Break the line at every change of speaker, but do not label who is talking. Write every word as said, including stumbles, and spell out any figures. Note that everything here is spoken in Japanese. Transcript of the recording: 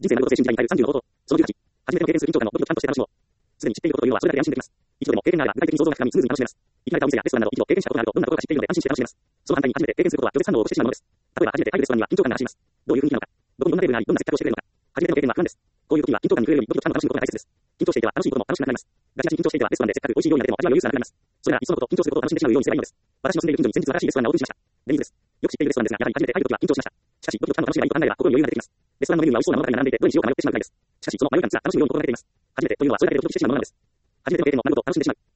人生のこと精神時代に耐えるさんじゅうのこと。そのじゅうはち、初めての経験する緊張感のドキドキファンとして楽しむこと。すでに知っていることというのはそれだけで安心できます。一度でも経験があれば具体的に想像が膨らみスムーズに楽しめます。行き慣れたお店やレストランなど一度経験したことがあるとどんなことか知っているので安心して楽しめます。その反対に初めて経験することは拒絶反応を起こしてしまうものです。例えば初めて入るレストランには緊張感が走ります。どういう雰囲気なのか。どこにどんなテーブルがあり、どんな接客をしてくれるのか。初めての経験は不安です。こういう時には緊張感に触れるよりドキドキファンを楽しむことが大切です。緊張していては楽しいことも楽しくなくなります。ガチガチに緊張していてはレストランでせっかく美味しい料理が出ても味わいを許さなくなります。それならいっそのこと緊張することを楽しんでしまうようにすればいいのです。私の住んでいる近所に先日新しいレストランがオープンしました。デニーズです。よく知っているレストランですが、やはり初めて入るときは緊張しました。しかし、ドキドキファンの楽しみがいいと考えれば心に余裕が出てきます。レストランのメニューは美味しそうなものばかり並んでいて、どれにしようか迷ってしまうくらいです。しかし、その迷い感が楽しむように心がけています。初めてというのはそれだけでドキドキしてしまうものなんです。初めての経験も何事も楽しんでしまう。